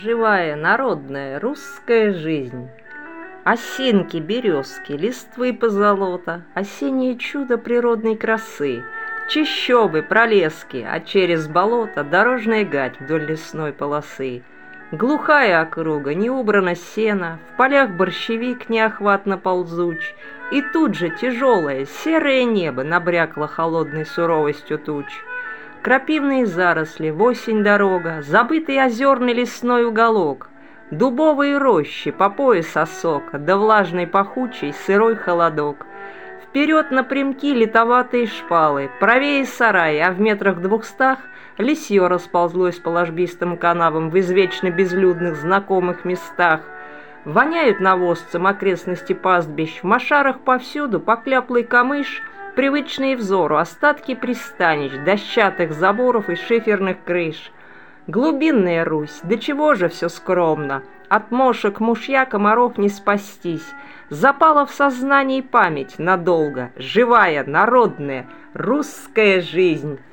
Живая, народная, русская жизнь. Осинки, березки, листвы позолота, осеннее чудо природной красы, чащобы, пролески, а через болото дорожная гать вдоль лесной полосы. Глухая округа, не убрано сено, в полях борщевик неохватно ползуч, и тут же тяжелое серое небо набрякло холодной суровостью туч. Крапивные заросли, в осень дорога, забытый озерный лесной уголок, дубовые рощи по пояс осока, да влажный пахучий сырой холодок. Вперед напрямки литоватые шпалы, правее сарай, а в метрах 200 лисье расползлось по ложбистым канавам в извечно безлюдных знакомых местах. Воняют навозцем окрестности пастбищ, в мошарах повсюду покляплый камыш, привычные взору остатки пристанищ, дощатых заборов и шиферных крыш. Глубинная Русь, до чего же все скромно, от мошек мушья комаров не спастись. Запала в сознании память надолго, живая, народная, русская жизнь.